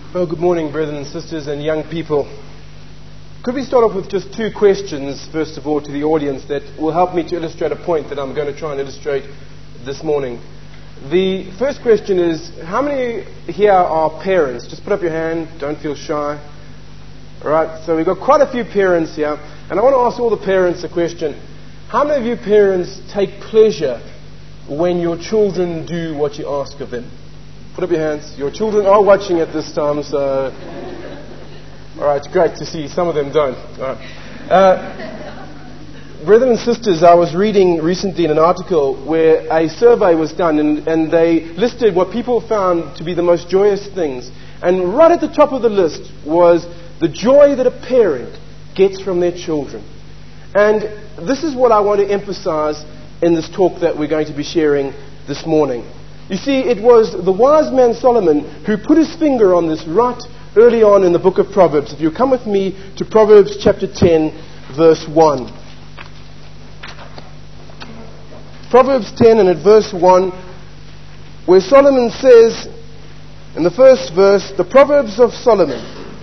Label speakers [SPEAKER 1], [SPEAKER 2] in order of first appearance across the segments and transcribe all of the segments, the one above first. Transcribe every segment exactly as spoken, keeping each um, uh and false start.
[SPEAKER 1] Well, good morning, brethren and sisters and young people. Could we start off with just two questions, first of all, to the audience that will help me to illustrate a point that I'm going to try and illustrate this morning. The first question is, how many here are parents? Just put up your hand, don't feel shy. All right, so we've got quite a few parents here, and I want to ask all the parents a question. How many of you parents take pleasure when your children do what you ask of them? Put up your hands. Your children are watching at this time, so... All right, great to see. Some of them don't. All right. Uh, Brethren and sisters, I was reading recently in an article where a survey was done, and, and they listed what people found to be the most joyous things. And right at the top of the list was the joy that a parent gets from their children. And this is what I want to emphasize in this talk that we're going to be sharing this morning. You see, it was the wise man Solomon who put his finger on this right early on in the book of Proverbs. If you come with me to Proverbs chapter ten, verse one. Proverbs ten and at verse one, where Solomon says, in the first verse, the Proverbs of Solomon.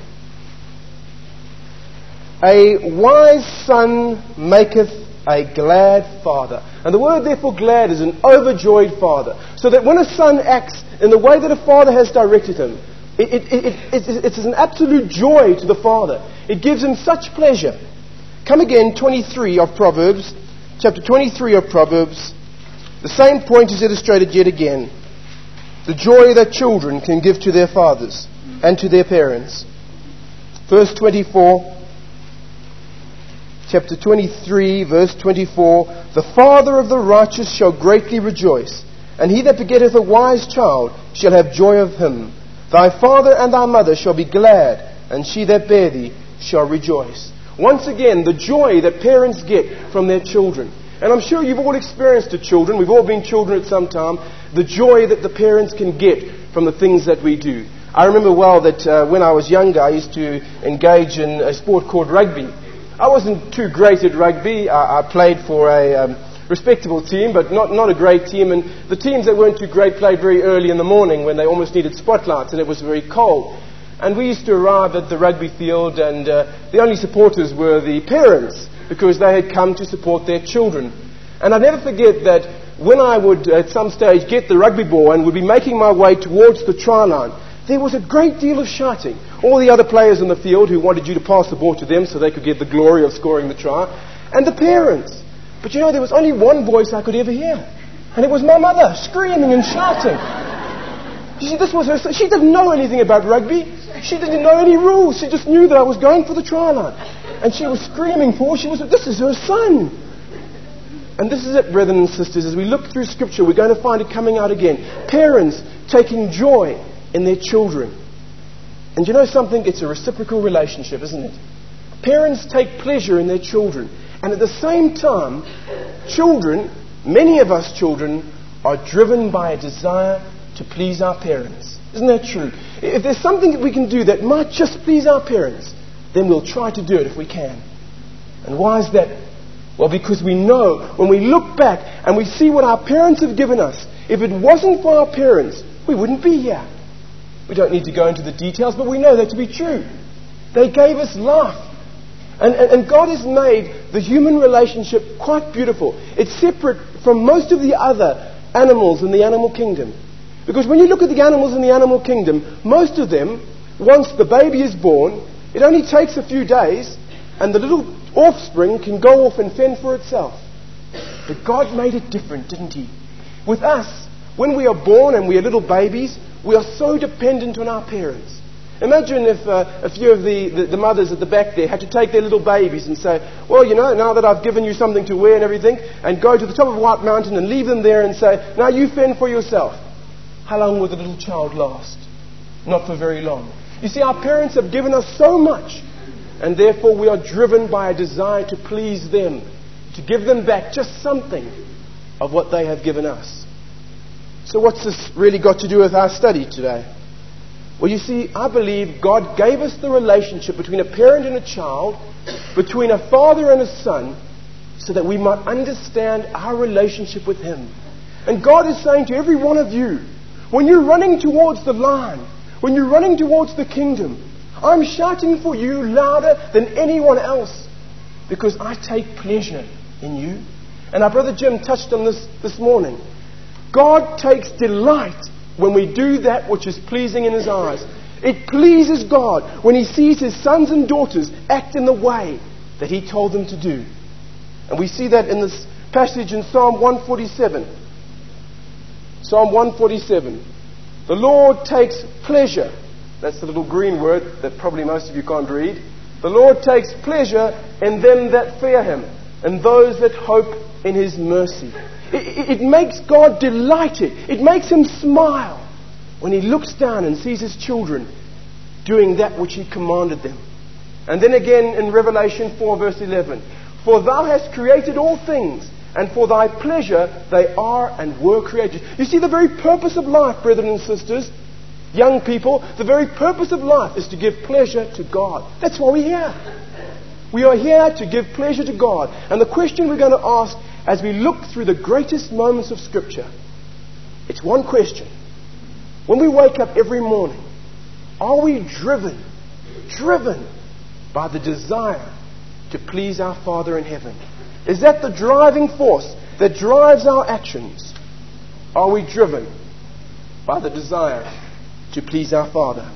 [SPEAKER 1] A wise son maketh a glad father. And the word therefore glad is an overjoyed father. So that when a son acts in the way that a father has directed him, it, it, it, it, it, it is an absolute joy to the father. It gives him such pleasure. Come again, twenty-three of Proverbs, chapter twenty-three of Proverbs. The same point is illustrated yet again. The joy that children can give to their fathers and to their parents. Verse twenty-four. Chapter twenty-three, verse twenty-four. The father of the righteous shall greatly rejoice, and he that begetteth a wise child shall have joy of him. Thy father and thy mother shall be glad, and she that bare thee shall rejoice. Once again, the joy that parents get from their children. And I'm sure you've all experienced it, children. We've all been children at some time. The joy that the parents can get from the things that we do. I remember well that uh, when I was younger, I used to engage in a sport called rugby. I wasn't too great at rugby. I, I played for a um, respectable team, but not, not a great team. And the teams that weren't too great played very early in the morning when they almost needed spotlights and it was very cold. And we used to arrive at the rugby field, and uh, the only supporters were the parents, because they had come to support their children. And I'll never forget that when I would at some stage get the rugby ball and would be making my way towards the try line, there was a great deal of shouting. All the other players in the field who wanted you to pass the ball to them so they could get the glory of scoring the try. And the parents. But you know, there was only one voice I could ever hear. And it was my mother, screaming and shouting. You see, this was her. She didn't know anything about rugby. She didn't know any rules. She just knew that I was going for the try line. And she was screaming for, she was, this is her son. And this is it, brethren and sisters. As we look through Scripture, we're going to find it coming out again. Parents taking joy in their children. And you know something? It's a reciprocal relationship, isn't it? Parents take pleasure in their children. And at the same time, children, many of us children, are driven by a desire to please our parents. Isn't that true? If there's something that we can do that might just please our parents, then we'll try to do it if we can. And why is that? Well, because we know when we look back and we see what our parents have given us, if it wasn't for our parents, we wouldn't be here. We don't need to go into the details, but we know that to be true. They gave us life. And, and, and God has made the human relationship quite beautiful. It's separate from most of the other animals in the animal kingdom. Because when you look at the animals in the animal kingdom, most of them, once the baby is born, it only takes a few days, and the little offspring can go off and fend for itself. But God made it different, didn't He? With us, when we are born and we are little babies, we are so dependent on our parents. Imagine if uh, a few of the, the, the mothers at the back there had to take their little babies and say, well, you know, now that I've given you something to wear and everything, and go to the top of White Mountain and leave them there and say, now you fend for yourself. How long will the little child last? Not for very long. You see, our parents have given us so much, and therefore we are driven by a desire to please them, to give them back just something of what they have given us. So what's this really got to do with our study today? Well, you see, I believe God gave us the relationship between a parent and a child, between a father and a son, so that we might understand our relationship with Him. And God is saying to every one of you, when you're running towards the line, when you're running towards the kingdom, I'm shouting for you louder than anyone else because I take pleasure in you. And our brother Jim touched on this this morning. God takes delight when we do that which is pleasing in His eyes. It pleases God when He sees His sons and daughters act in the way that He told them to do. And we see that in this passage in Psalm one forty-seven. Psalm one forty-seven. The Lord takes pleasure. That's the little green word that probably most of you can't read. The Lord takes pleasure in them that fear Him, and those that hope in His mercy. It, it, it makes God delighted. It makes Him smile when He looks down and sees His children doing that which He commanded them. And then again in Revelation four verse eleven. For Thou hast created all things, and for Thy pleasure they are and were created. You see, the very purpose of life, brethren and sisters, young people, the very purpose of life is to give pleasure to God. That's why we're here. We are here to give pleasure to God. And the question we're going to ask as we look through the greatest moments of Scripture, it's one question. When we wake up every morning, are we driven, driven by the desire to please our Father in heaven? Is that the driving force that drives our actions? Are we driven by the desire to please our Father?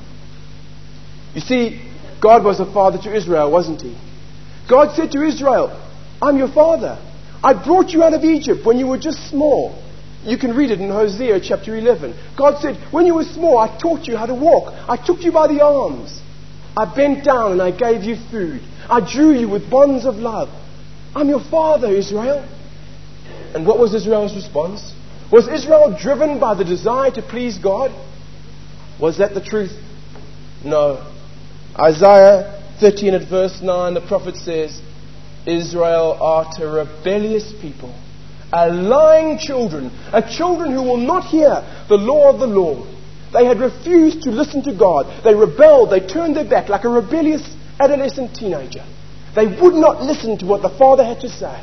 [SPEAKER 1] You see, God was a father to Israel, wasn't He? God said to Israel, I'm your father. I brought you out of Egypt when you were just small. You can read it in Hosea chapter eleven. God said, when you were small, I taught you how to walk. I took you by the arms. I bent down and I gave you food. I drew you with bonds of love. I'm your father, Israel. And what was Israel's response? Was Israel driven by the desire to please God? Was that the truth? No. Isaiah thirteen at verse nine, the prophet says, Israel art a rebellious people, a lying children, a children who will not hear the law of the Lord. They had refused to listen to God. They rebelled. They turned their back like a rebellious adolescent teenager. They would not listen to what the Father had to say.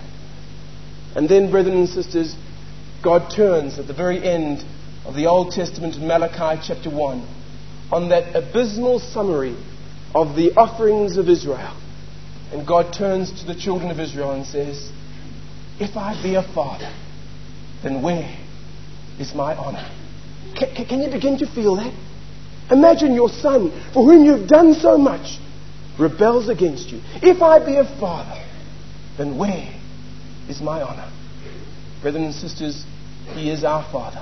[SPEAKER 1] And then, brethren and sisters, God turns at the very end of the Old Testament in Malachi chapter one on that abysmal summary of the offerings of Israel. And God turns to the children of Israel and says, if I be a father, then where is my honor? Can, can you begin to feel that? Imagine your son, for whom you've done so much, rebels against you. If I be a father, then where is my honor? Brethren and sisters, He is our Father.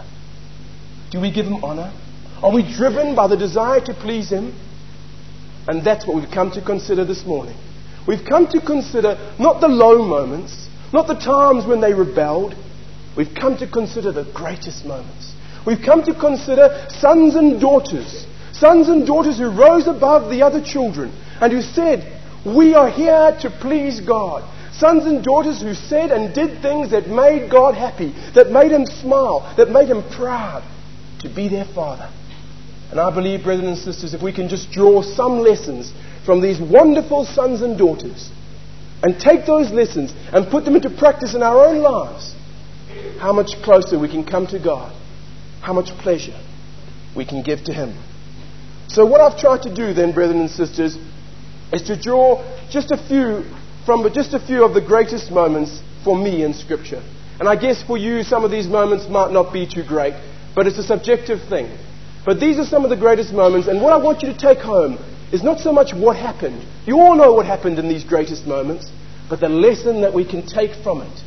[SPEAKER 1] Do we give Him honor? Are we driven by the desire to please Him? And that's what we've come to consider this morning. We've come to consider not the low moments, not the times when they rebelled. We've come to consider the greatest moments. We've come to consider sons and daughters. Sons and daughters who rose above the other children and who said, we are here to please God. Sons and daughters who said and did things that made God happy, that made Him smile, that made Him proud to be their Father. And I believe, brethren and sisters, if we can just draw some lessons from these wonderful sons and daughters and take those lessons and put them into practice in our own lives, how much closer we can come to God, how much pleasure we can give to Him. So what I've tried to do then, brethren and sisters, is to draw just a few from just a few of the greatest moments for me in Scripture. And I guess for you, some of these moments might not be too great, but it's a subjective thing. But these are some of the greatest moments, and what I want you to take home is not so much what happened. You all know what happened in these greatest moments, but the lesson that we can take from it.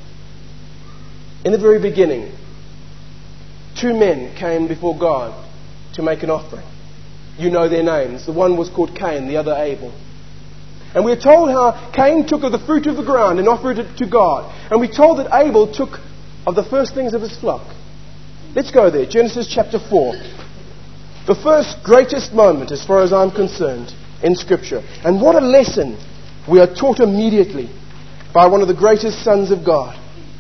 [SPEAKER 1] In the very beginning, two men came before God to make an offering. You know their names. The one was called Cain, the other Abel. And we're told how Cain took of the fruit of the ground and offered it to God. And we're told that Abel took of the firstlings of his flock. Let's go there. Genesis chapter four. The first greatest moment, as far as I'm concerned, in Scripture. And what a lesson we are taught immediately by one of the greatest sons of God.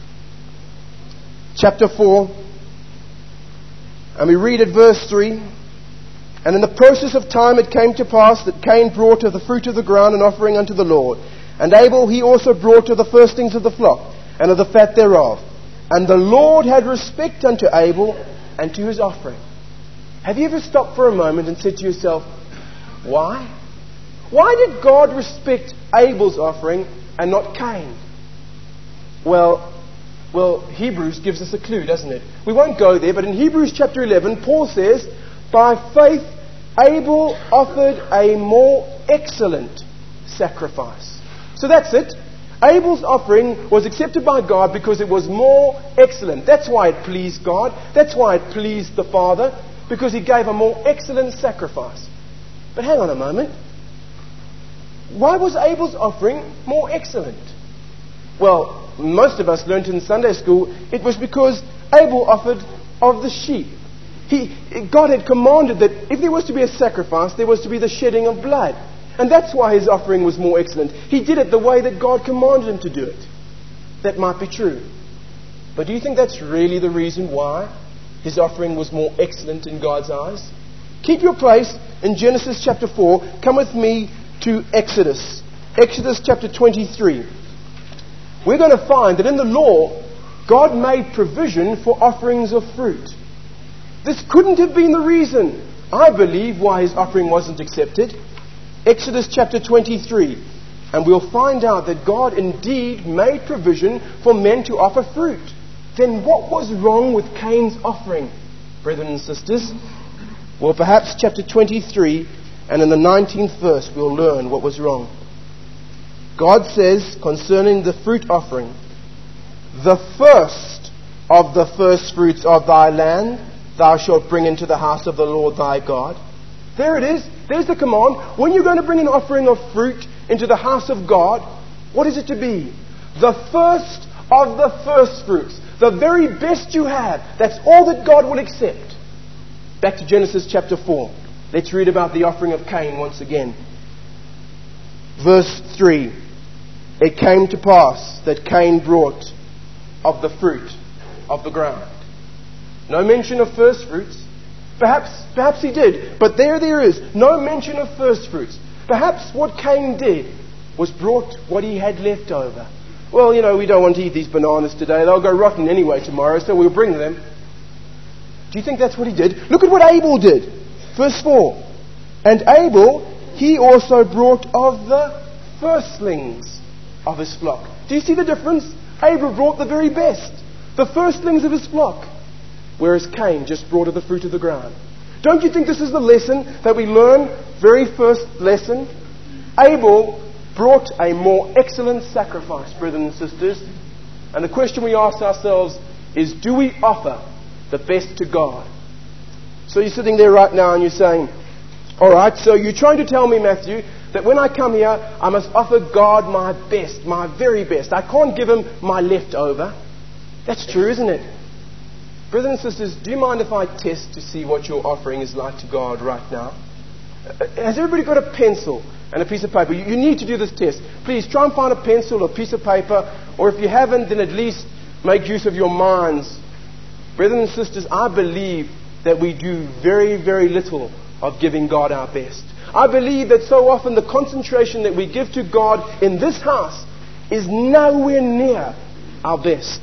[SPEAKER 1] Chapter four. And we read at verse three. And in the process of time it came to pass that Cain brought of the fruit of the ground an offering unto the Lord. And Abel he also brought of the firstlings of the flock, and of the fat thereof. And the Lord had respect unto Abel and to his offering. Have you ever stopped for a moment and said to yourself, why? Why did God respect Abel's offering and not Cain? Well, well, Hebrews gives us a clue, doesn't it? We won't go there, but in Hebrews chapter eleven, Paul says, by faith, Abel offered a more excellent sacrifice. So that's it. Abel's offering was accepted by God because it was more excellent. That's why it pleased God. That's why it pleased the Father, because he gave a more excellent sacrifice. But hang on a moment. Why was Abel's offering more excellent? Well, most of us learned in Sunday school it was because Abel offered of the sheep. He, God had commanded that if there was to be a sacrifice, there was to be the shedding of blood. And that's why his offering was more excellent. He did it the way that God commanded him to do it. That might be true. But do you think that's really the reason why his offering was more excellent in God's eyes? Keep your place in Genesis chapter four. Come with me to Exodus. Exodus chapter twenty-three. We're going to find that in the law, God made provision for offerings of fruit. This couldn't have been the reason, I believe, why his offering wasn't accepted. Exodus chapter twenty-three. And we'll find out that God indeed made provision for men to offer fruit. Then what was wrong with Cain's offering, brethren and sisters? Well, perhaps chapter twenty-three and in the nineteenth verse we'll learn what was wrong. God says concerning the fruit offering, the first of the first fruits of thy land thou shalt bring into the house of the Lord thy God. There it is. There's the command. When you're going to bring an offering of fruit into the house of God, what is it to be? The first of the first fruits. The very best you have. That's all that God will accept. Back to Genesis chapter four. Let's read about the offering of Cain once again. Verse three. It came to pass that Cain brought of the fruit of the ground. No mention of first fruits. Perhaps, perhaps he did. But there, there is. No mention of first fruits. Perhaps what Cain did was brought what he had left over. Well, you know, we don't want to eat these bananas today. They'll go rotten anyway tomorrow, so we'll bring them. Do you think that's what he did? Look at what Abel did. Verse four. And Abel, he also brought of the firstlings of his flock. Do you see the difference? Abel brought the very best. The firstlings of his flock. Whereas Cain just brought of the fruit of the ground. Don't you think this is the lesson that we learn? Very first lesson. Abel brought a more excellent sacrifice, brethren and sisters. And the question we ask ourselves is, do we offer the best to God? So you're sitting there right now and you're saying, alright, so you're trying to tell me, Matthew, that when I come here, I must offer God my best, my very best. I can't give him my leftover. That's true, isn't it? Brothers and sisters, do you mind if I test to see what your offering is like to God right now? Has everybody got a pencil and a piece of paper? You, you need to do this test. Please try and find a pencil or a piece of paper, or if you haven't, then at least make use of your minds. Brothers and sisters, I believe that we do very, very little of giving God our best. I believe that so often the concentration that we give to God in this house is nowhere near our best.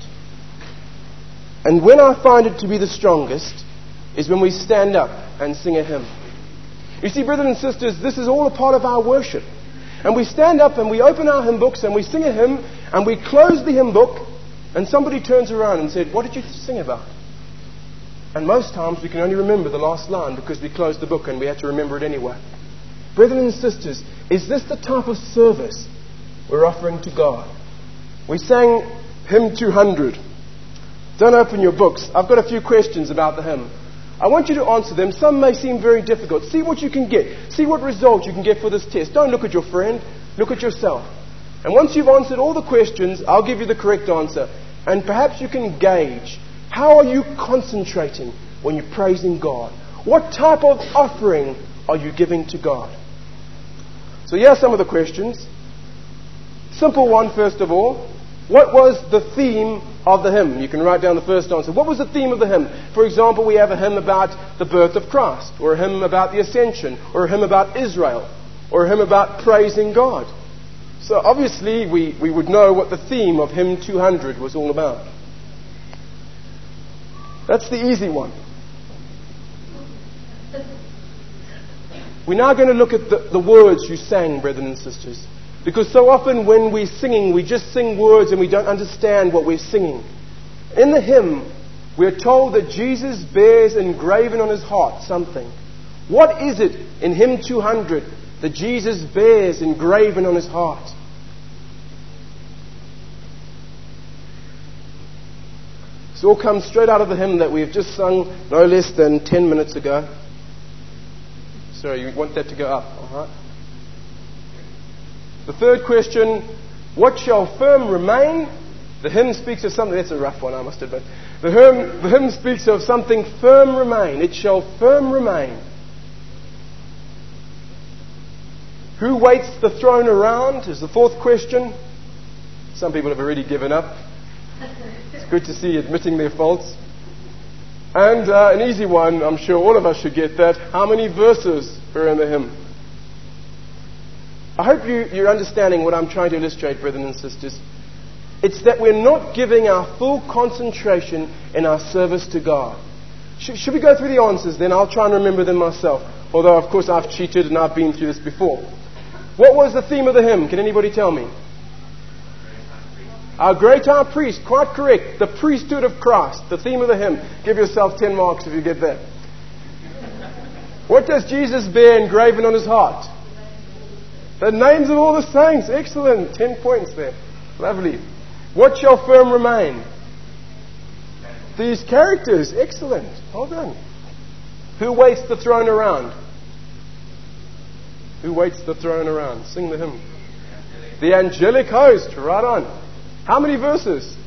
[SPEAKER 1] And when I find it to be the strongest is when we stand up and sing a hymn. You see, brothers and sisters, this is all a part of our worship. And we stand up and we open our hymn books and we sing a hymn and we close the hymn book and somebody turns around and said, what did you sing about? And most times we can only remember the last line because we closed the book and we had to remember it anyway. Brothers and sisters, is this the type of service we're offering to God? We sang hymn two hundred. Don't open your books. I've got a few questions about the hymn. I want you to answer them. Some may seem very difficult. See what you can get. See what result you can get for this test. Don't look at your friend. Look at yourself. And once you've answered all the questions, I'll give you the correct answer. And perhaps you can gauge, how are you concentrating when you're praising God? What type of offering are you giving to God? So here are some of the questions. Simple one, first of all. What was the theme of the hymn? You can write down the first answer. What was the theme of the hymn? For example, we have a hymn about the birth of Christ, or a hymn about the ascension, or a hymn about Israel, or a hymn about praising God. So obviously we, we would know what the theme of hymn two hundred was all about. That's the easy one. We're now going to look at the, the words you sang, brethren and sisters. Because so often when we're singing, we just sing words and we don't understand what we're singing. In the hymn, we're told that Jesus bears engraven on his heart something. What is it in hymn two hundred that Jesus bears engraven on his heart? This all comes straight out of the hymn that we've just sung no less than ten minutes ago. Sorry, you want that to go up, all right? The third question, what shall firm remain? The hymn speaks of something, that's a rough one, I must admit. The hymn, the hymn speaks of something firm remain. It shall firm remain. Who waits the throne around is the fourth question. Some people have already given up. It's good to see you admitting their faults. And uh, an easy one, I'm sure all of us should get that. How many verses are in the hymn? I hope you, you're understanding what I'm trying to illustrate, brethren and sisters. It's that we're not giving our full concentration in our service to God. Should, should we go through the answers? Then I'll try and remember them myself. Although, of course, I've cheated and I've been through this before. What was the theme of the hymn? Can anybody tell me? Our great high priest. Quite correct. The priesthood of Christ. The theme of the hymn. Give yourself ten marks if you get that. What does Jesus bear engraven on his heart? The names of all the saints. Excellent. Ten points there. Lovely. What shall firm remain? These characters. Excellent. Well done. Who waits the throne around? Who waits the throne around? Sing the hymn. The angelic host. Right on. How many verses?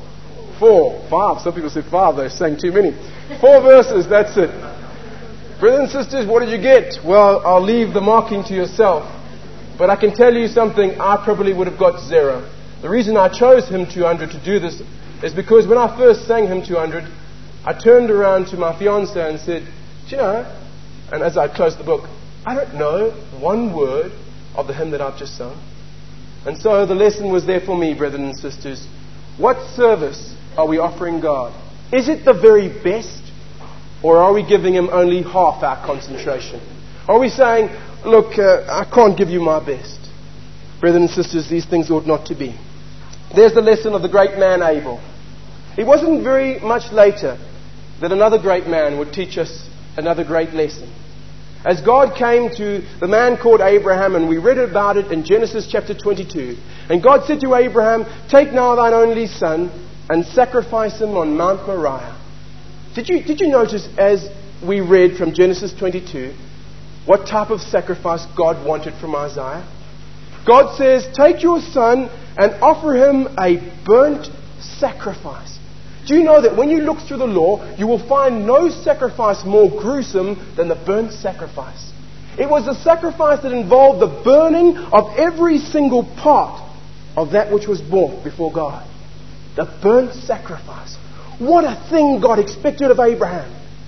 [SPEAKER 1] Four. Five. Some people said five. They're saying too many. Four verses. That's it. Brothers and sisters, what did you get? Well, I'll leave the marking to yourself. But I can tell you something, I probably would have got zero. The reason I chose hymn two hundred to do this is because when I first sang hymn two hundred, I turned around to my fiancée and said, do you know, and as I closed the book, I don't know one word of the hymn that I've just sung. And so the lesson was there for me, brethren and sisters. What service are we offering God? Is it the very best? Or are we giving him only half our concentration? Are we saying, look, uh, I can't give you my best? Brethren and sisters, these things ought not to be. There's the lesson of the great man Abel. It wasn't very much later that another great man would teach us another great lesson. As God came to the man called Abraham, and we read about it in Genesis chapter twenty-two. And God said to Abraham, take now thine only son and sacrifice him on Mount Moriah. Did you, did you notice as we read from Genesis twenty-two what type of sacrifice God wanted from Isaiah? God says, take your son and offer him a burnt sacrifice. Do you know that when you look through the law, you will find no sacrifice more gruesome than the burnt sacrifice? It was a sacrifice that involved the burning of every single part of that which was brought before God. The burnt sacrifice. What a thing God expected of Abraham.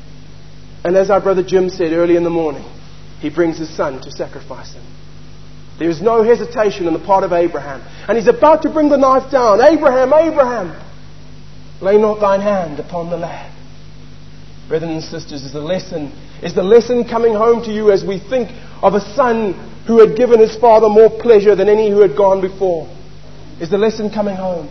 [SPEAKER 1] And as our brother Jim said early in the morning, he brings his son to sacrifice him. There is no hesitation on the part of Abraham. And he's about to bring the knife down. Abraham, Abraham, lay not thine hand upon the lad. Brethren and sisters, is the lesson, is the lesson coming home to you as we think of a son who had given his father more pleasure than any who had gone before? Is the lesson coming home?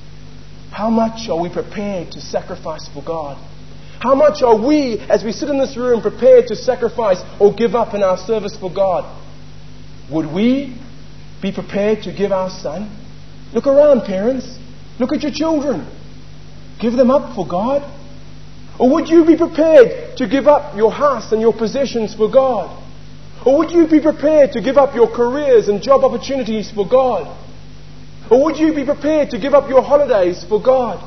[SPEAKER 1] How much are we prepared to sacrifice for God? How much are we, as we sit in this room, prepared to sacrifice or give up in our service for God? Would we be prepared to give our son? Look around, parents. Look at your children. Give them up for God? Or would you be prepared to give up your house and your possessions for God? Or would you be prepared to give up your careers and job opportunities for God? Or would you be prepared to give up your holidays for God?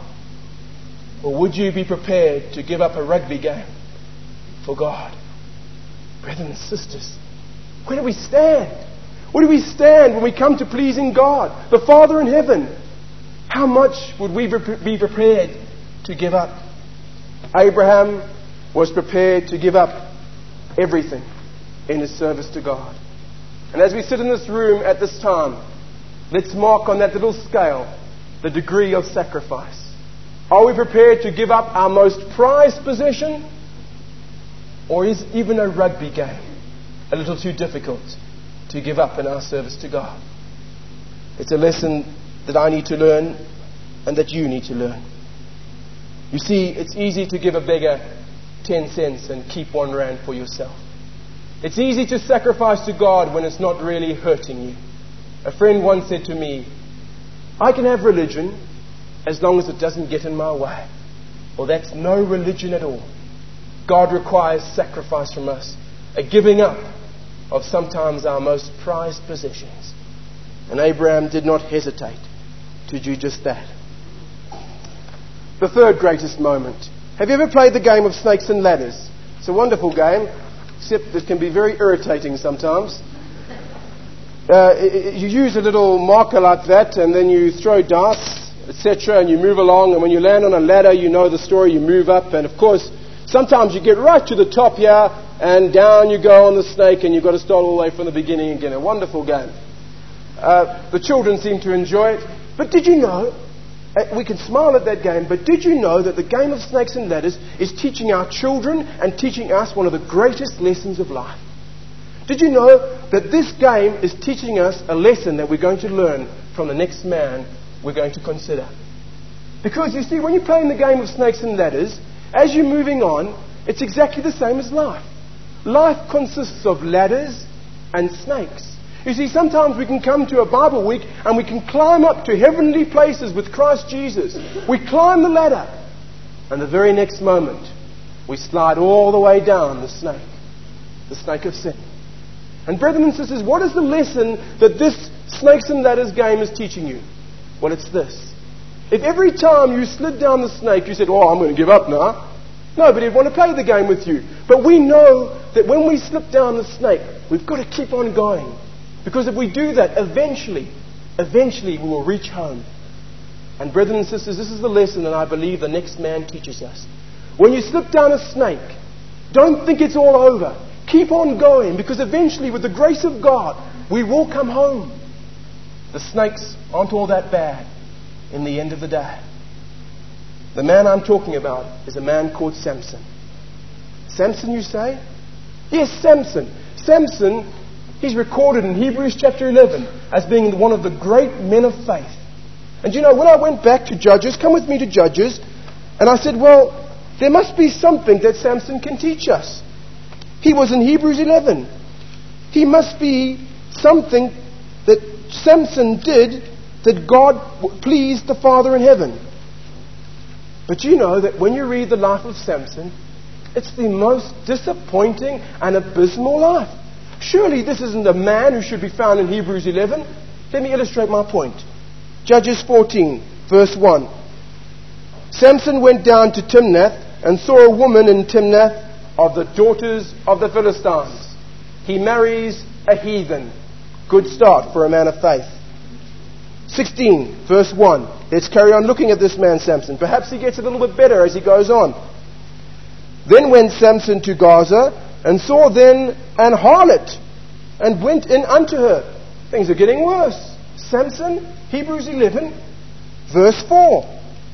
[SPEAKER 1] Or would you be prepared to give up a rugby game for God? Brethren and sisters, where do we stand? Where do we stand when we come to pleasing God, the Father in heaven? How much would we be prepared to give up? Abraham was prepared to give up everything in his service to God. And as we sit in this room at this time, let's mark on that little scale the degree of sacrifice. Are we prepared to give up our most prized possession? Or is even a rugby game a little too difficult to give up in our service to God. It's a lesson that I need to learn and that you need to learn. You see, it's easy to give a beggar ten cents and keep one rand for yourself. It's easy to sacrifice to God when it's not really hurting you. A friend once said to me, I can have religion as long as it doesn't get in my way. Well, that's no religion at all. God requires sacrifice from us, a giving up of sometimes our most prized possessions. And Abraham did not hesitate to do just that. The third greatest moment. Have you ever played the game of snakes and ladders? It's a wonderful game, except it can be very irritating sometimes. Uh, you use a little marker like that, and then you throw dice, et cetera, and you move along. And when you land on a ladder, you know the story. You move up, and of course, sometimes you get right to the top here, and down you go on the snake, and you've got to start all the way from the beginning again. A wonderful game. Uh, the children seem to enjoy it. But did you know? Uh, we can smile at that game, but did you know that the game of snakes and ladders is teaching our children and teaching us one of the greatest lessons of life? Did you know that this game is teaching us a lesson that we're going to learn from the next man we're going to consider? Because you see, when you're playing the game of snakes and ladders, as you're moving on, it's exactly the same as life. Life consists of ladders and snakes. You see, sometimes we can come to a Bible week and we can climb up to heavenly places with Christ Jesus. We climb the ladder, and the very next moment, we slide all the way down the snake, the snake of sin. And brethren and sisters, what is the lesson that this snakes and ladders game is teaching you? Well, it's this. If every time you slid down the snake, you said, oh, I'm going to give up now, nobody would want to play the game with you. But we know that when we slip down the snake, we've got to keep on going. Because if we do that, eventually, eventually we will reach home. And brethren and sisters, this is the lesson that I believe the next man teaches us. When you slip down a snake, don't think it's all over. Keep on going, because eventually, with the grace of God, we will come home. The snakes aren't all that bad in the end of the day. The man I'm talking about is a man called Samson. Samson, you say? Yes, Samson. Samson, he's recorded in Hebrews chapter eleven as being one of the great men of faith. And you know, when I went back to Judges, come with me to Judges, and I said, well, there must be something that Samson can teach us. He was in Hebrews eleven. He must be something that Samson did that God pleased the Father in heaven. But you know that when you read the life of Samson, it's the most disappointing and abysmal life. Surely this isn't a man who should be found in Hebrews eleven. Let me illustrate my point. Judges fourteen, verse one. Samson went down to Timnath and saw a woman in Timnath of the daughters of the Philistines. He marries a heathen. Good start for a man of faith. sixteen, verse one. Let's carry on looking at this man Samson. Perhaps he gets a little bit better as he goes on. Then went Samson to Gaza, and saw then an harlot, and went in unto her. Things are getting worse. Samson, Hebrews eleven, verse four.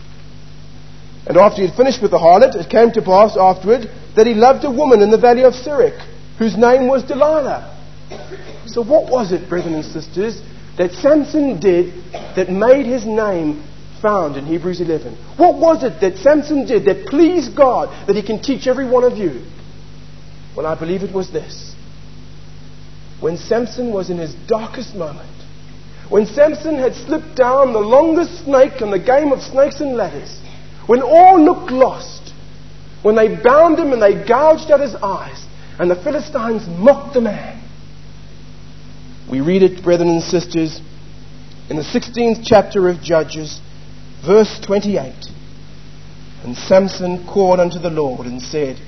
[SPEAKER 1] And after he had finished with the harlot, it came to pass afterward that he loved a woman in the valley of Sirach, whose name was Delilah. So what was it, brethren and sisters, that Samson did that made his name found in Hebrews eleven? What was it that Samson did that pleased God that he can teach every one of you? Well, I believe it was this. When Samson was in his darkest moment, when Samson had slipped down the longest snake in the game of snakes and ladders, when all looked lost, when they bound him and they gouged out his eyes, and the Philistines mocked the man. We read it, brethren and sisters, in the sixteenth chapter of Judges, verse twenty-eight. And Samson called unto the Lord and said,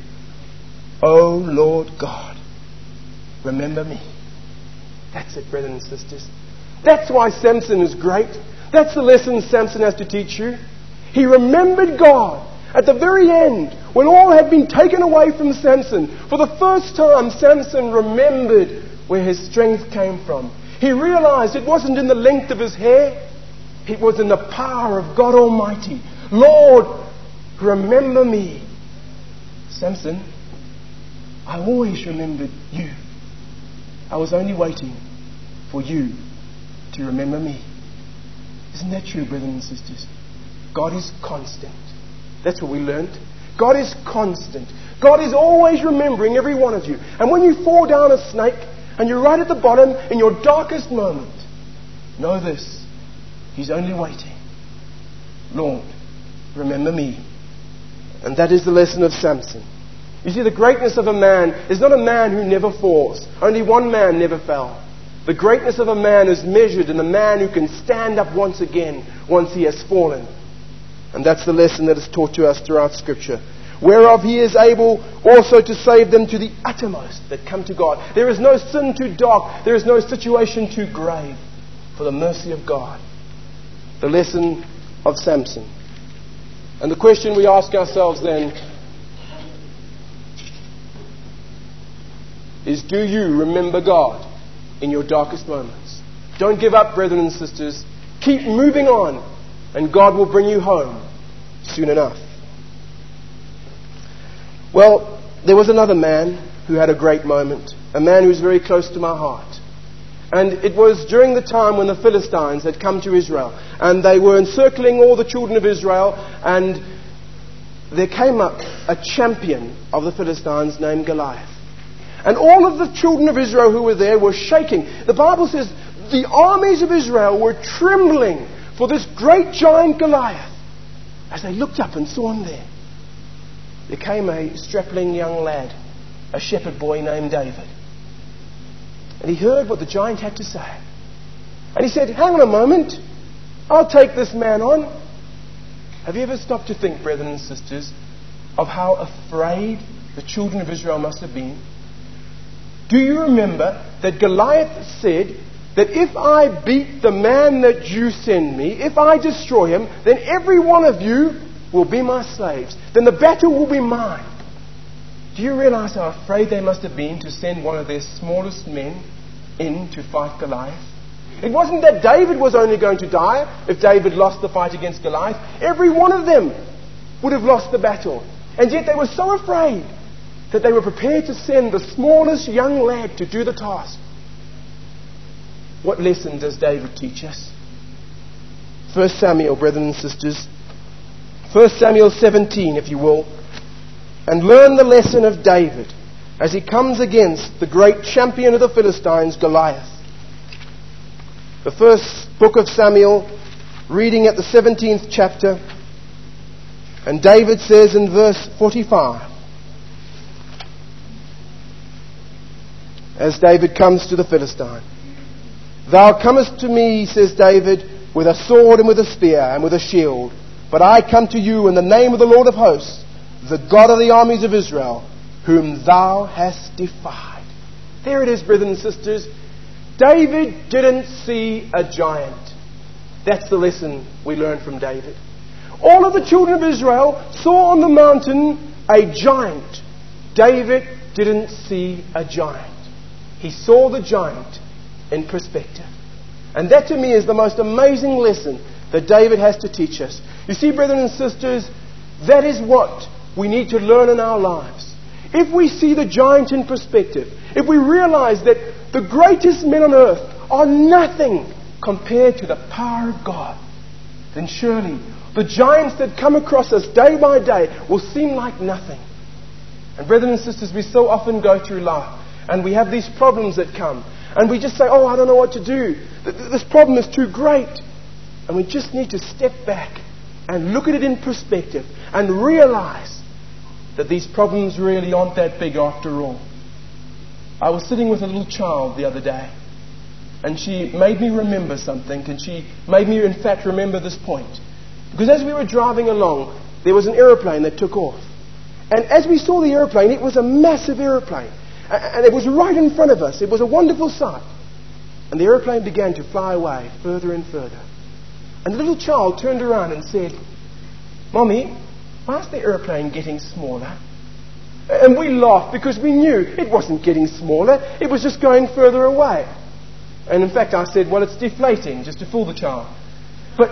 [SPEAKER 1] O Lord God, remember me. That's it, brethren and sisters. That's why Samson is great. That's the lesson Samson has to teach you. He remembered God at the very end, when all had been taken away from Samson. For the first time, Samson remembered where his strength came from. He realized it wasn't in the length of his hair. It was in the power of God Almighty. Lord, remember me. Samson, I always remembered you. I was only waiting for you to remember me. Isn't that true, brothers and sisters? God is constant. That's what we learned. God is constant. God is always remembering every one of you. And when you fall down a snake and you're right at the bottom in your darkest moment, know this. He's only waiting. Lord, remember me. And that is the lesson of Samson. You see, the greatness of a man is not a man who never falls. Only one man never fell. The greatness of a man is measured in a man who can stand up once again once he has fallen. And that's the lesson that is taught to us throughout Scripture. Whereof he is able also to save them to the uttermost that come to God. There is no sin too dark. There is no situation too grave for the mercy of God. The lesson of Samson. And the question we ask ourselves then is, do you remember God in your darkest moments? Don't give up, brethren and sisters. Keep moving on, and God will bring you home soon enough. Well, there was another man who had a great moment, a man who was very close to my heart. And it was during the time when the Philistines had come to Israel, and they were encircling all the children of Israel, and there came up a champion of the Philistines named Goliath. And all of the children of Israel who were there were shaking. The Bible says the armies of Israel were trembling for this great giant Goliath. As they looked up and saw him there, there came a strapling young lad, a shepherd boy named David. And he heard what the giant had to say. And he said, hang on a moment, I'll take this man on. Have you ever stopped to think, brethren and sisters, of how afraid the children of Israel must have been? Do you remember that Goliath said that if I beat the man that you send me, if I destroy him, then every one of you will be my slaves. Then the battle will be mine. Do you realize how afraid they must have been to send one of their smallest men in to fight Goliath? It wasn't that David was only going to die if David lost the fight against Goliath. Every one of them would have lost the battle. And yet they were so afraid that they were prepared to send the smallest young lad to do the task. What lesson does David teach us? First Samuel, brethren and sisters. First Samuel seventeen, if you will. And learn the lesson of David as he comes against the great champion of the Philistines, Goliath. The first book of Samuel, reading at the seventeenth chapter. And David says in verse forty-five, as David comes to the Philistine, Thou comest to me, says David, with a sword and with a spear and with a shield. But I come to you in the name of the Lord of hosts, the God of the armies of Israel, whom thou hast defied. There it is, brethren and sisters. David didn't see a giant. That's the lesson we learn from David. All of the children of Israel saw on the mountain a giant. David didn't see a giant. He saw the giant in perspective. And that to me is the most amazing lesson that David has to teach us. You see, brethren and sisters, that is what we need to learn in our lives. If we see the giant in perspective, if we realize that the greatest men on earth are nothing compared to the power of God, then surely the giants that come across us day by day will seem like nothing. And brethren and sisters, we so often go through life and we have these problems that come. And we just say, oh, I don't know what to do. This problem is too great. And we just need to step back and look at it in perspective and realize that these problems really aren't that big after all. I was sitting with a little child the other day, and she made me remember something, and she made me, in fact, remember this point. Because as we were driving along, there was an aeroplane that took off. And as we saw the aeroplane, it was a massive aeroplane. And it was right in front of us. It was a wonderful sight. And the aeroplane began to fly away further and further. And the little child turned around and said, Mommy, why is the aeroplane getting smaller? And we laughed because we knew it wasn't getting smaller. It was just going further away. And in fact, I said, well, it's deflating, just to fool the child. But,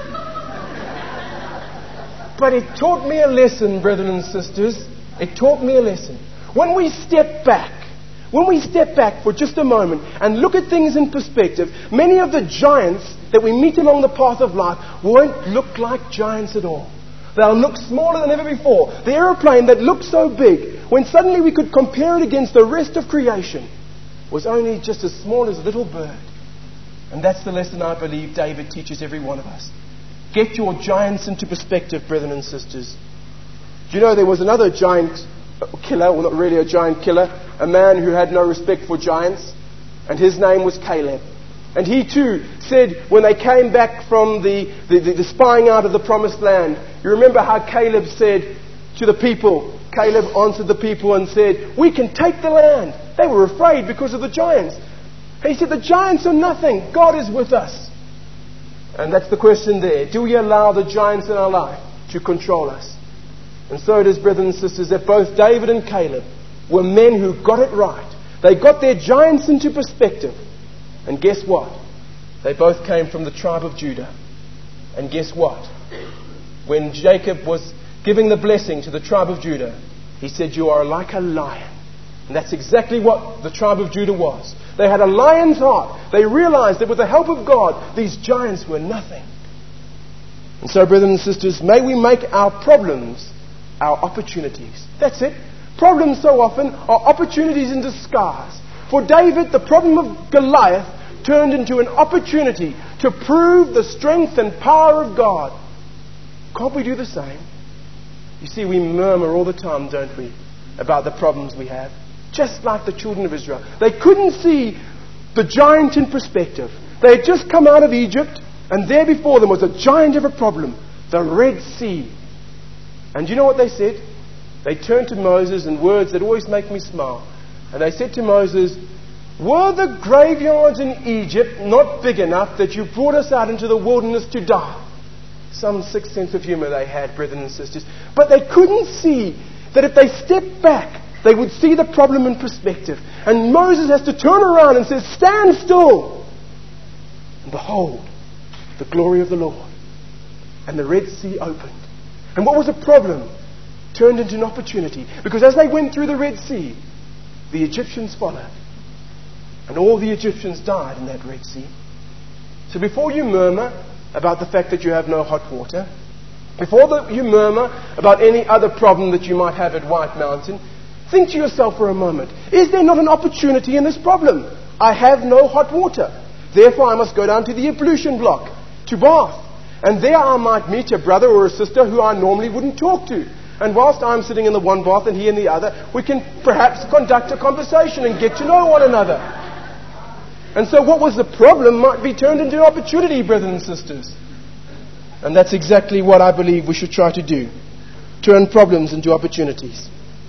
[SPEAKER 1] but it taught me a lesson, brethren and sisters. It taught me a lesson. When we step back, when we step back for just a moment and look at things in perspective, many of the giants that we meet along the path of life won't look like giants at all. They'll look smaller than ever before. The aeroplane that looked so big, when suddenly we could compare it against the rest of creation, was only just as small as a little bird. And that's the lesson I believe David teaches every one of us. Get your giants into perspective, brethren and sisters. Do you know there was another giant killer, well not really a giant killer, a man who had no respect for giants, and his name was Caleb. And he too said when they came back from the, the, the, the spying out of the promised land, you remember how Caleb said to the people, Caleb answered the people and said, we can take the land. They were afraid because of the giants. And he said, the giants are nothing. God is with us. And that's the question there. Do we allow the giants in our life to control us? And so it is, brethren and sisters, that both David and Caleb were men who got it right. They got their giants into perspective. And guess what? They both came from the tribe of Judah. And guess what? When Jacob was giving the blessing to the tribe of Judah, he said, you are like a lion. And that's exactly what the tribe of Judah was. They had a lion's heart. They realized that with the help of God, these giants were nothing. And so, brethren and sisters, may we make our problems our opportunities. That's it. Problems so often are opportunities in disguise. For David, the problem of Goliath turned into an opportunity to prove the strength and power of God. Can't we do the same? You see, we murmur all the time, don't we, about the problems we have. Just like the children of Israel. They couldn't see the giant in perspective. They had just come out of Egypt, and there before them was a giant of a problem, the Red Sea. And you know what they said? They turned to Moses in words that always make me smile. And they said to Moses, were the graveyards in Egypt not big enough that you brought us out into the wilderness to die? Some sixth sense of humor they had, brethren and sisters. But they couldn't see that if they stepped back, they would see the problem in perspective. And Moses has to turn around and says, stand still. And behold, the glory of the Lord. And the Red Sea opened. And what was a problem turned into an opportunity. Because as they went through the Red Sea, the Egyptians followed. And all the Egyptians died in that Red Sea. So before you murmur about the fact that you have no hot water, before the, you murmur about any other problem that you might have at White Mountain, think to yourself for a moment, is there not an opportunity in this problem? I have no hot water. Therefore I must go down to the ablution block, to bath. And there I might meet a brother or a sister who I normally wouldn't talk to. And whilst I'm sitting in the one bath and he in the other, we can perhaps conduct a conversation and get to know one another. And so what was the problem might be turned into an opportunity, brethren and sisters. And that's exactly what I believe we should try to do. Turn problems into opportunities.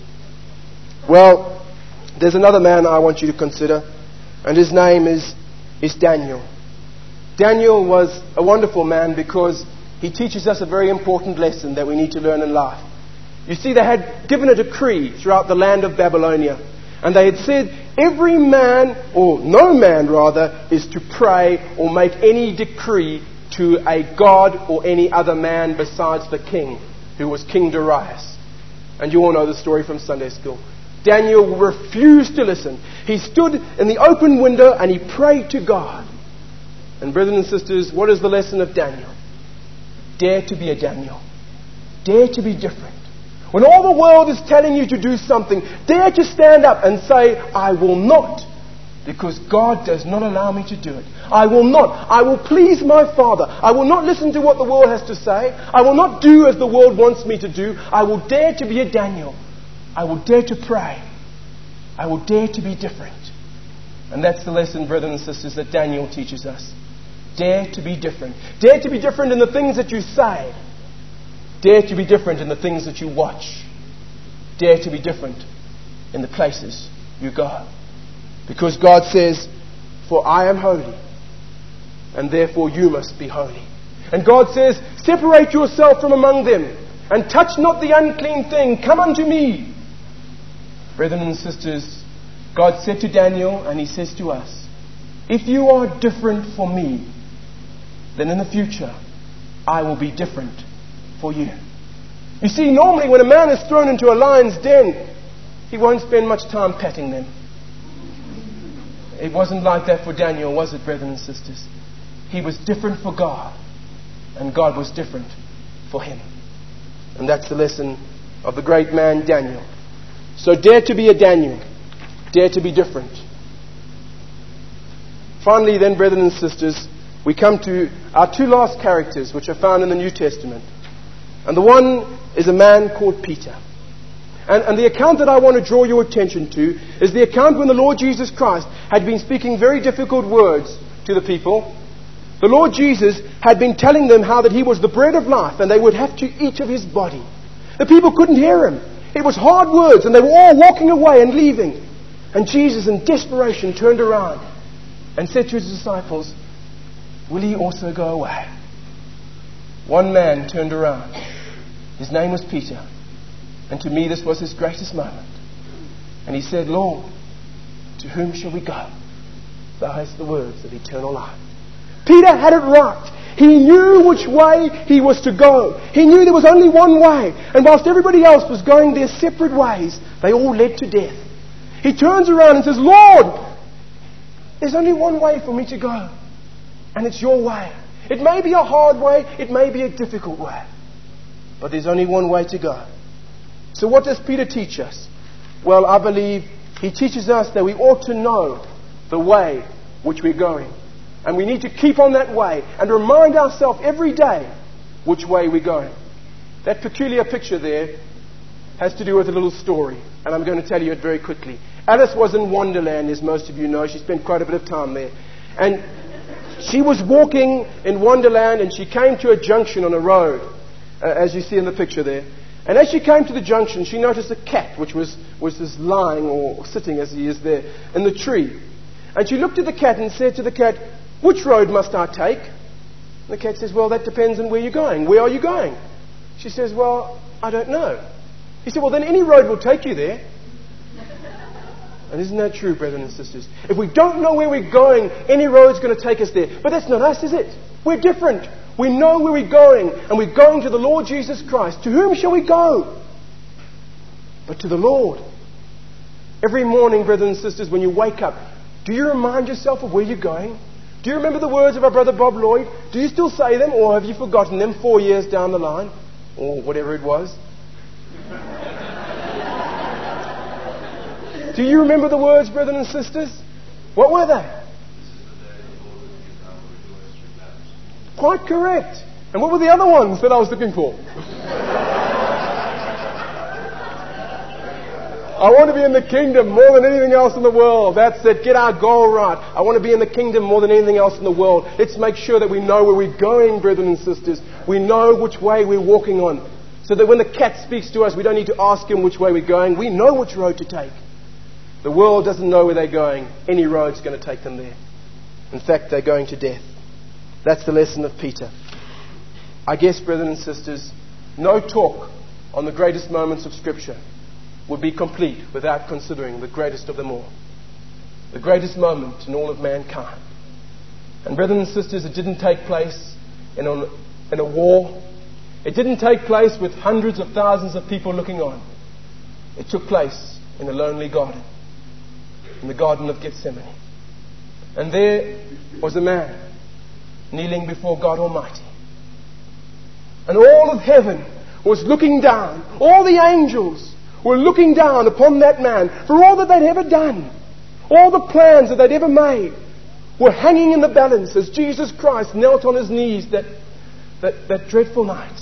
[SPEAKER 1] Well, there's another man I want you to consider, and his name is, is Daniel. Daniel was a wonderful man because he teaches us a very important lesson that we need to learn in life. You see, they had given a decree throughout the land of Babylonia, and they had said every man, or no man rather, is to pray or make any decree to a god or any other man besides the king, who was King Darius. And you all know the story from Sunday school. Daniel refused to listen. He stood in the open window and he prayed to God. And brethren and sisters, what is the lesson of Daniel? Dare to be a Daniel. Dare to be different. When all the world is telling you to do something, dare to stand up and say, I will not, because God does not allow me to do it. I will not. I will please my Father. I will not listen to what the world has to say. I will not do as the world wants me to do. I will dare to be a Daniel. I will dare to pray. I will dare to be different. And that's the lesson, brethren and sisters, that Daniel teaches us. Dare to be different. Dare to be different in the things that you say. Dare to be different in the things that you watch. Dare to be different in the places you go. Because God says, for I am holy, and therefore you must be holy. And God says, separate yourself from among them, and touch not the unclean thing. Come unto me. Brethren and sisters, God said to Daniel, and He says to us, if you are different for me, then in the future, I will be different for you. You see, normally when a man is thrown into a lion's den, he won't spend much time petting them. it wasn't like that for Daniel, was it, brethren and sisters? He was different for God, and God was different for him. And that's the lesson of the great man Daniel. So dare to be a Daniel. Dare to be different. Finally then, brethren and sisters, we come to our two last characters which are found in the New Testament. And the one is a man called Peter. And, and the account that I want to draw your attention to is the account when the Lord Jesus Christ had been speaking very difficult words to the people. The Lord Jesus had been telling them how that He was the bread of life and they would have to eat of His body. The people couldn't hear Him. It was hard words and they were all walking away and leaving. And Jesus in desperation turned around and said to His disciples, "Will ye also go away?" One man turned around. His name was Peter. And to me this was his greatest moment. And he said, "Lord, to whom shall we go? Thou hast the words of eternal life." Peter had it right. He knew which way he was to go. He knew there was only one way. And whilst everybody else was going their separate ways, they all led to death. He turns around and says, "Lord, there's only one way for me to go. And it's your way. It may be a hard way. It may be a difficult way. But there's only one way to go." So what does Peter teach us? Well, I believe he teaches us that we ought to know the way which we're going. And we need to keep on that way and remind ourselves every day which way we're going. That peculiar picture there has to do with a little story. And I'm going to tell you it very quickly. Alice was in Wonderland, as most of you know. She spent quite a bit of time there. And she was walking in Wonderland and she came to a junction on a road, uh, as you see in the picture there. And as she came to the junction, she noticed a cat, which was, was just lying or sitting as he is there in the tree. And she looked at the cat and said to the cat, "Which road must I take?" And the cat says, "Well, that depends on where you're going. Where are you going?" She says, "Well, I don't know." He said, "Well, then any road will take you there." And isn't that true, brethren and sisters? If we don't know where we're going, any road's going to take us there. But that's not us, is it? We're different. We know where we're going, and we're going to the Lord Jesus Christ. To whom shall we go? But to the Lord. Every morning, brethren and sisters, when you wake up, do you remind yourself of where you're going? Do you remember the words of our brother Bob Lloyd? Do you still say them, or have you forgotten them four years down the line? Or whatever it was? Do you remember the words, brethren and sisters? What were they? Quite correct. And what were the other ones that I was looking for? I want to be in the kingdom more than anything else in the world. That's it. Get our goal right. I want to be in the kingdom more than anything else in the world. Let's make sure that we know where we're going, brethren and sisters. We know which way we're walking on. So that when the cat speaks to us, we don't need to ask him which way we're going. We know which road to take. The world doesn't know where they're going. Any road's going to take them there. In fact, they're going to death. That's the lesson of Peter. I guess, brethren and sisters, no talk on the greatest moments of Scripture would be complete without considering the greatest of them all. The greatest moment in all of mankind. And brethren and sisters, it didn't take place in a, in a war. It didn't take place with hundreds of thousands of people looking on. It took place in a lonely garden. In the Garden of Gethsemane. And there was a man kneeling before God Almighty. And all of heaven was looking down. All the angels were looking down upon that man for all that they'd ever done. All the plans that they'd ever made were hanging in the balance as Jesus Christ knelt on His knees that, that, that dreadful night.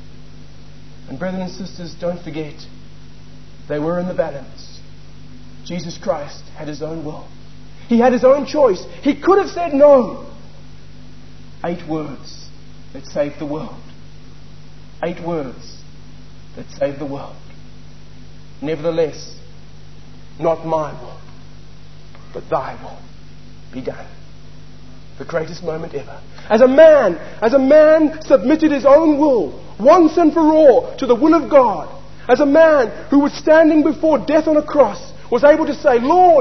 [SPEAKER 1] And brethren and sisters, don't forget, they were in the balance. Jesus Christ had His own will. He had His own choice. He could have said no. Eight words that saved the world. Eight words that saved the world. Nevertheless, not my will, but thy will be done. The greatest moment ever. As a man, as a man submitted his own will, once and for all, to the will of God. As a man who was standing before death on a cross, was able to say, "Lord,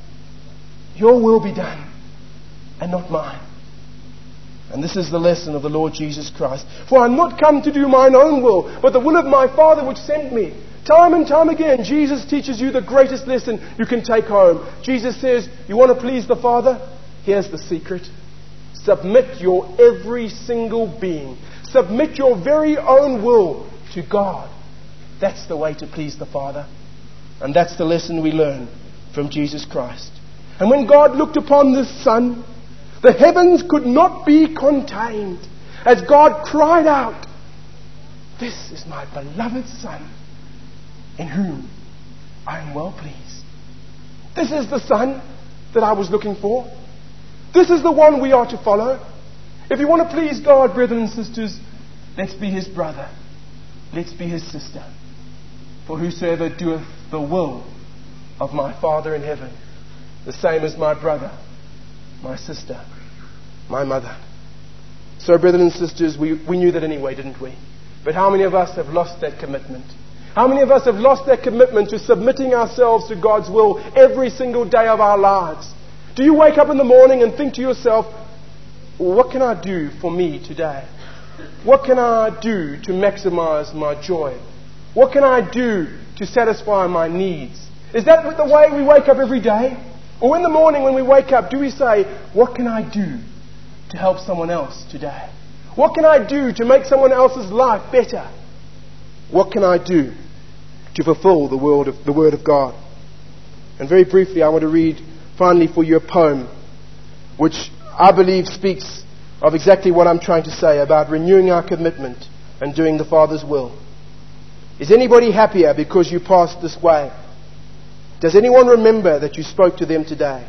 [SPEAKER 1] your will be done, and not mine." And this is the lesson of the Lord Jesus Christ. "For I am not come to do mine own will, but the will of my Father which sent me." Time and time again, Jesus teaches you the greatest lesson you can take home. Jesus says, you want to please the Father? Here's the secret. Submit your every single being. Submit your very own will to God. That's the way to please the Father. And that's the lesson we learn from Jesus Christ. And when God looked upon this Son, the heavens could not be contained, as God cried out, "This is my beloved Son, in whom I am well pleased." This is the Son that I was looking for. This is the one we are to follow. If you want to please God, brethren and sisters, let's be His brother. Let's be His sister. For whosoever doeth the will of my Father in heaven, the same as my brother, my sister, my mother. So, brethren and sisters, we, we knew that anyway, didn't we? But how many of us have lost that commitment? How many of us have lost that commitment to submitting ourselves to God's will every single day of our lives? Do you wake up in the morning and think to yourself, what can I do for me today? What can I do to maximize my joy? What can I do to satisfy my needs? Is that the way we wake up every day? Or in the morning when we wake up, do we say, what can I do to help someone else today? What can I do to make someone else's life better? What can I do to fulfill the word of, the word of God? And very briefly, I want to read finally for you a poem which I believe speaks of exactly what I'm trying to say about renewing our commitment and doing the Father's will. Is anybody happier because you passed this way? Does anyone remember that you spoke to them today?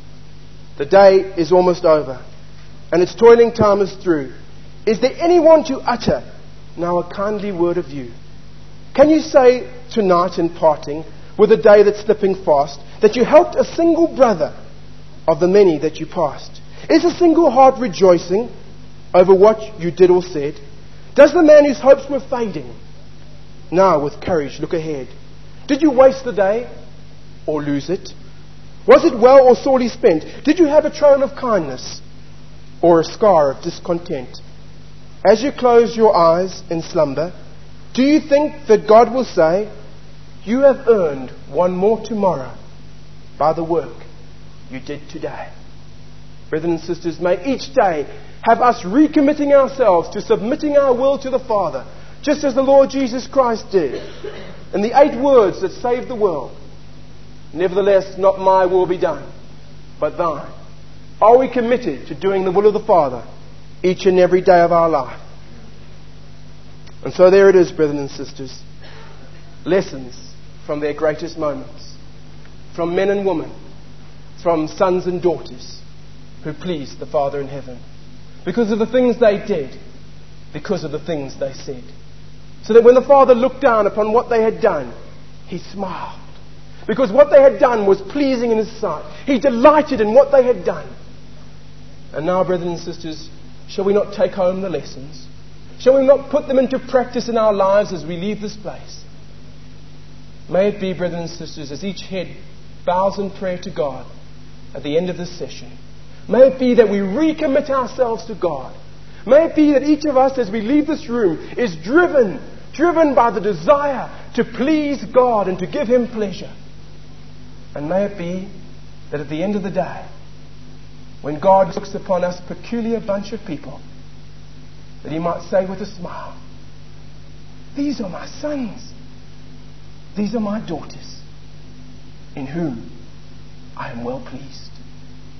[SPEAKER 1] The day is almost over, and its toiling time is through. Is there anyone to utter now a kindly word of you? Can you say tonight in parting, with a day that's slipping fast, that you helped a single brother of the many that you passed? Is a single heart rejoicing over what you did or said? Does the man whose hopes were fading now with courage look ahead? Did you waste the day or lose it? Was it well or sorely spent? Did you have a trail of kindness or a scar of discontent? As you close your eyes in slumber, do you think that God will say, you have earned one more tomorrow by the work you did today? Brethren and sisters, may each day have us recommitting ourselves to submitting our will to the Father, just as the Lord Jesus Christ did. In the eight words that saved the world, nevertheless, not my will be done, but thine. Are we committed to doing the will of the Father each and every day of our life? And so there it is, brethren and sisters. Lessons from their greatest moments. From men and women. From sons and daughters who pleased the Father in heaven. Because of the things they did. Because of the things they said. So that when the Father looked down upon what they had done, He smiled. Because what they had done was pleasing in His sight. He delighted in what they had done. And now, brethren and sisters, shall we not take home the lessons? Shall we not put them into practice in our lives as we leave this place? May it be, brethren and sisters, as each head bows in prayer to God at the end of this session, may it be that we recommit ourselves to God. May it be that each of us, as we leave this room, is driven, driven by the desire to please God and to give Him pleasure. And may it be that at the end of the day, when God looks upon us, peculiar bunch of people, that He might say with a smile, these are my sons, these are my daughters, in whom I am well pleased.